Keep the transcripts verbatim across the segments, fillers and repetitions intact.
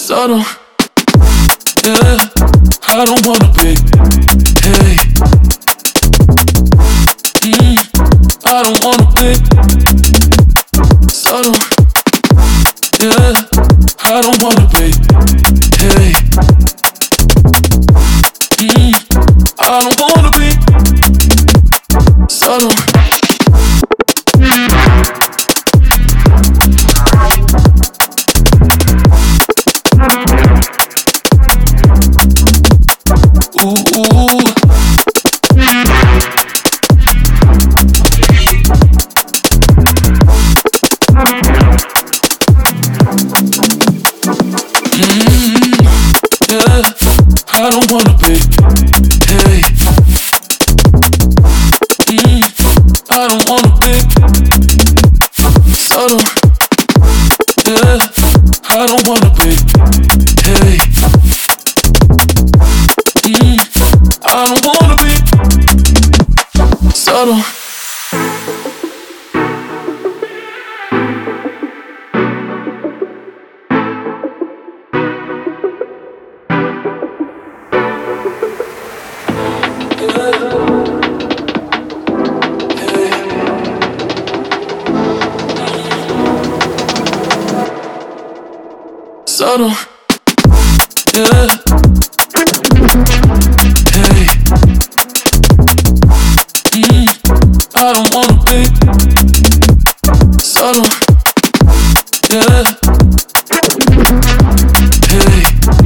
subtle, yeah, I don't wanna be, hey, mm, I don't wanna be, subtle, yeah, I don't wanna be, hey, mm, I don't wanna be, subtle. I don't wanna be, hey, mm, I don't wanna be, subtle, yeah, I don't wanna be, hey, mm, I don't wanna be, subtle. Subtle, yeah, hey, mm, I don't wanna be, subtle, yeah, hey,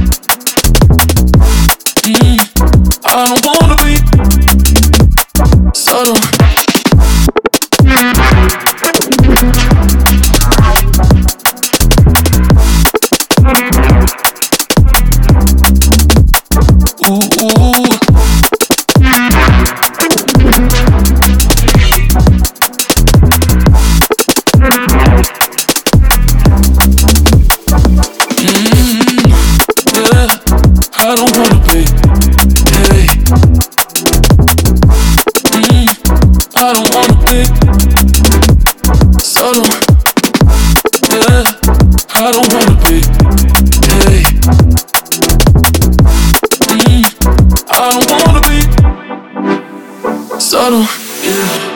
mm, I don't wanna be, subtle. I don't wanna be, hey, mm, I don't wanna be, subtle, yeah, I don't wanna be, hey, mm, I don't wanna be, subtle, yeah.